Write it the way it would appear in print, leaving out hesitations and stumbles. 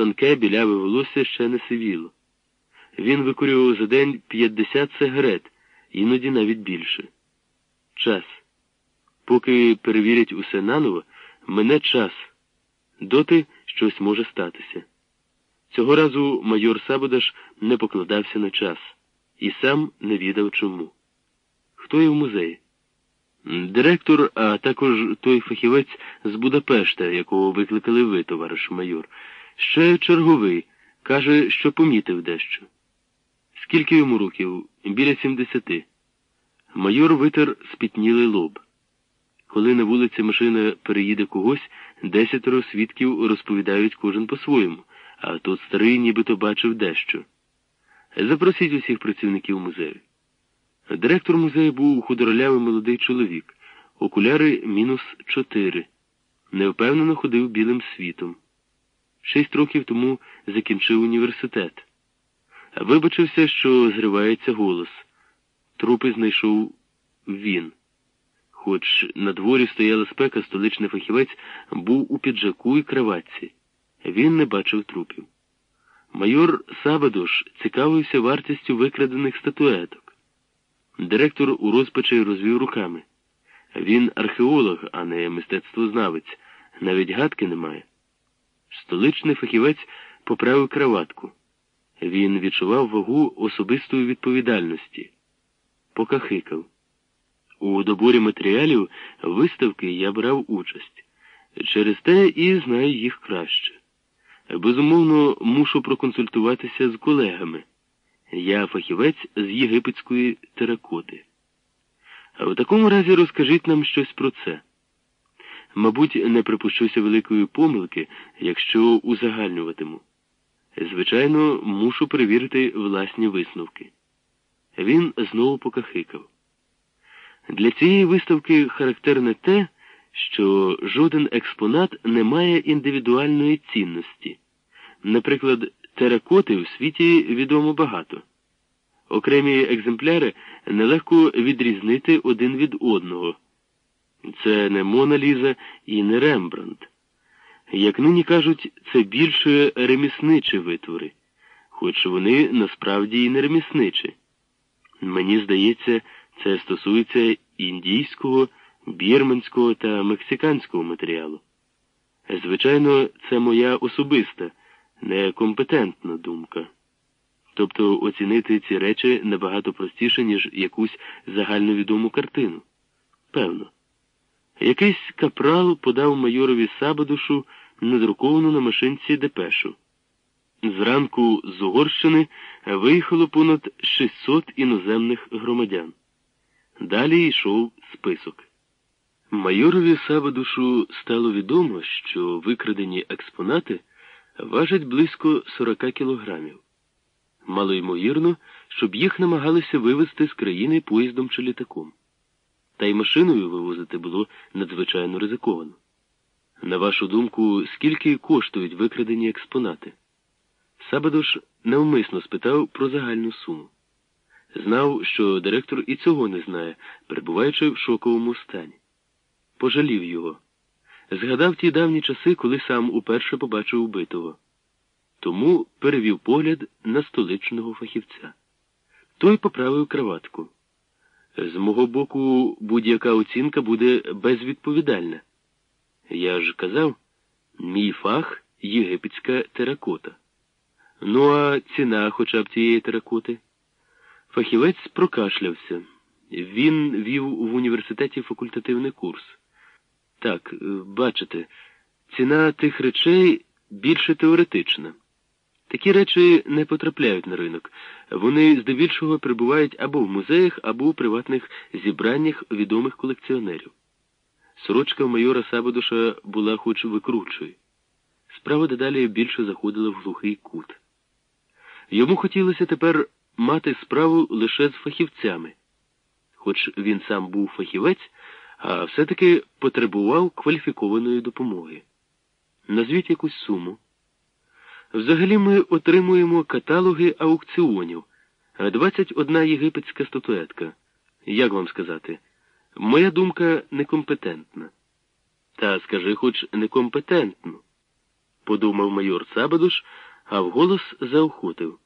тонке біляве волосся ще не сивіло. Він викурював за день 50 сигарет, іноді навіть більше. Час. Поки перевірять усе наново, мине час. Доти щось може статися. Цього разу майор Сабодаш не покладався на час. І сам не відав чому. Хто є в музеї? Директор, а також той фахівець з Будапешта, якого викликали ви, товариш майор. Ще черговий. Каже, що помітив дещо. Скільки йому років? Біля 70. Майор витер спітнілий лоб. Коли на вулиці машина переїде когось, 10 свідків розповідають кожен по-своєму, а тут старий нібито бачив дещо. Запросіть усіх працівників музею. Директор музею був худорлявий молодий чоловік, окуляри -4. Невпевнено ходив білим світом. 6 років тому закінчив університет. Вибачився, що зривається голос. Трупи знайшов він. Хоч на дворі стояла спека, столичний фахівець був у піджаку і краватці. Він не бачив трупів. Майор Сабодаш цікавився вартістю викрадених статуеток. Директор у розпачі розвів руками. Він археолог, а не мистецтвознавець. Навіть гадки немає. Столичний фахівець поправив краватку. Він відчував вагу особистої відповідальності. Покахикав. У доборі матеріалів виставки я брав участь. Через те і знаю їх краще. Безумовно, мушу проконсультуватися з колегами. Я фахівець з єгипетської теракоти. А в такому разі розкажіть нам щось про це. Мабуть, не припущуся великої помилки, якщо узагальнюватиму. Звичайно, мушу перевірити власні висновки. Він знову покахикав. Для цієї виставки характерне те, що жоден експонат не має індивідуальної цінності. Наприклад, теракоти в світі відомо багато. Окремі екземпляри нелегко відрізнити один від одного. Це не Мона Ліза і не Рембрандт. Як нині кажуть, це більше ремісничі витвори, хоч вони насправді і не ремісничі. Мені здається, це стосується індійського, бірманського та мексиканського матеріалу. Звичайно, це моя особиста, некомпетентна думка. Тобто оцінити ці речі набагато простіше, ніж якусь загальновідому картину. Певно. Якийсь капрал подав майорові Сабодашу надруковану на машинці депешу. Зранку з Угорщини виїхало понад 600 іноземних громадян. Далі йшов список. Майорові Сабодашу стало відомо, що викрадені експонати важать близько 40 кілограмів. Малоймовірно, щоб їх намагалися вивезти з країни поїздом чи літаком. Та й машиною вивозити було надзвичайно ризиковано. На вашу думку, скільки коштують викрадені експонати? Сабодаш навмисно спитав про загальну суму. Знав, що директор і цього не знає, перебуваючи в шоковому стані. Пожалів його. Згадав ті давні часи, коли сам уперше побачив убитого. Тому перевів погляд на столичного фахівця. Той поправив краватку. З мого боку, будь-яка оцінка буде безвідповідальна. Я ж казав, мій фах – єгипетська теракота. Ну, а ціна хоча б цієї теракоти? Фахівець прокашлявся. Він вів в університеті факультативний курс. Так, бачите, ціна тих речей більше теоретична. Такі речі не потрапляють на ринок. Вони здебільшого перебувають або в музеях, або у приватних зібраннях відомих колекціонерів. Сорочка в майора Сабодаша була хоч викручою. Справа дедалі більше заходила в глухий кут. Йому хотілося тепер мати справу лише з фахівцями. Хоч він сам був фахівець, а все-таки потребував кваліфікованої допомоги. Назвіть якусь суму. Взагалі ми отримуємо каталоги аукціонів. 21 єгипетська статуетка. Як вам сказати? Моя думка некомпетентна. Та скажи хоч некомпетентну. подумав майор Цабадуш, а вголос заохотив.